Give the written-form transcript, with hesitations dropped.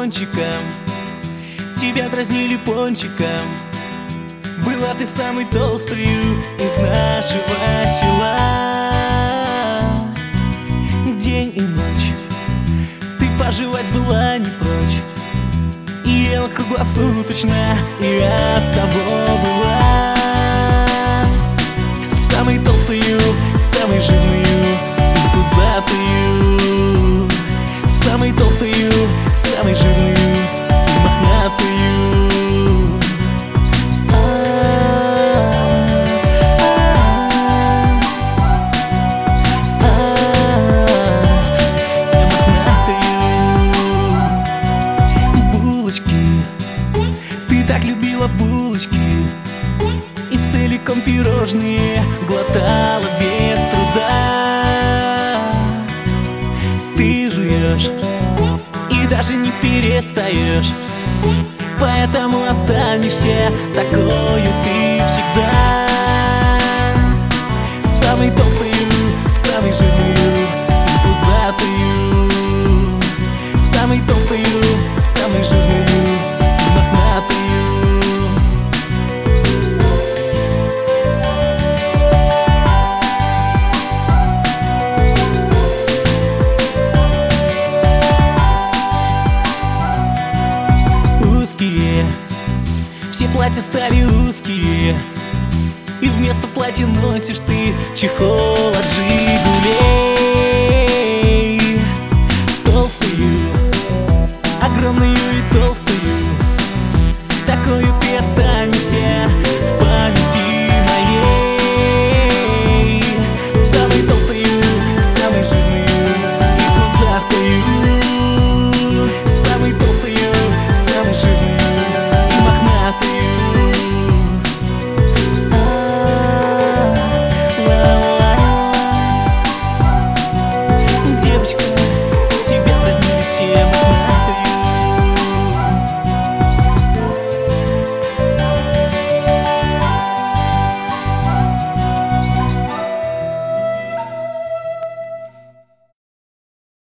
пончиком, тебя дразнили пончиком. Была ты самой толстою из нашего села. День и ночь ты пожевать была не прочь, и ела круглосуточно, и от того была самой толстою, самой жирную и пузатую, самой толстою, самой жирную и мохнатую. Ты так любила булочки и целиком пирожные глотала без труда. Ты жуешь и даже не перестаешь, поэтому останешься такою ты всегда. Самой толстою, самой жирную и пузатую, самой толстою, самой жирную и мохнатую. Узкие, все платья стали узкие, и вместо платья носишь ты чехол от Жигулей. Толстую, огромную и толстую, такою ты останешься в памяти моей. Самой толстою, самой жирную и пузатую, самой толстою, самой жирную и мохнатую. Девочка,